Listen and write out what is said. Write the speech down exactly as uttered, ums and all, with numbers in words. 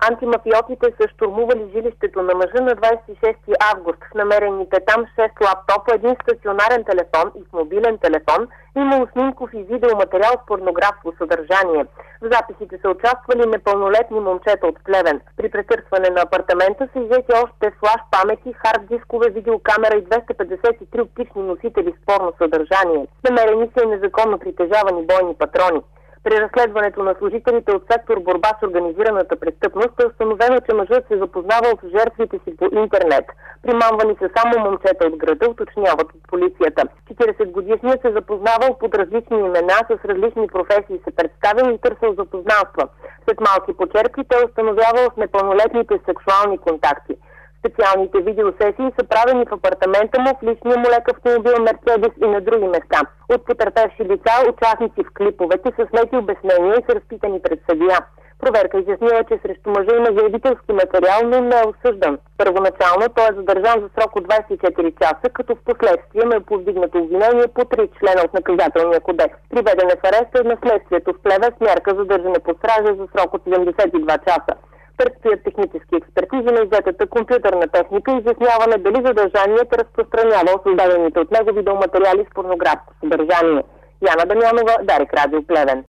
Антимафиотите са щурмували жилището на мъжа на двадесет и шести август. В намерените там шест лаптопа, един стационарен телефон и с мобилен телефон, имало снимков и видеоматериал с порнографско съдържание. В записите са участвали непълнолетни момчета от Плевен. При претърсване на апартамента са иззети още флаш памети, хард дискове, видеокамера и двеста петдесет и три оптични носители с порно съдържание. Намерени са и незаконно притежавани бойни патрони. При разследването на служителите от сектор борба с организираната престъпност е установено, че мъжът се запознавал с жертвите си по интернет. Примамвани са само момчета от града, уточняват от полицията. четиридесет годишният се запознавал под различни имена, с различни професии се представил и търсил запознанства. След малки почерпи те установявал с непълнолетните сексуални контакти. Специалните видеосесии са правени в апартамента му, в личния му лек автомобил Мерцедес и на други места. От потърпевши лица, участници в клиповете са снети обяснения и са разпитани пред съдия. Проверка изяснила, че срещу мъжа има заявителски материал, но не е осъждан. Първоначално той е задържан за срок от двадесет и четири часа, като в последствие му е повдигнато обвинение по три члена от наказателния кодекс. Приведен е в ареста на следствието в Плевен с мярка задържане под стража за срок от седемдесет и два часа. Предстоят технически експертизи на иззетата компютърна техника и изясняване дали задържаният е разпространявал създадените от него видеоматериали с порнографско съдържание. Яна Дамянова, Дарик Радио, Плевен.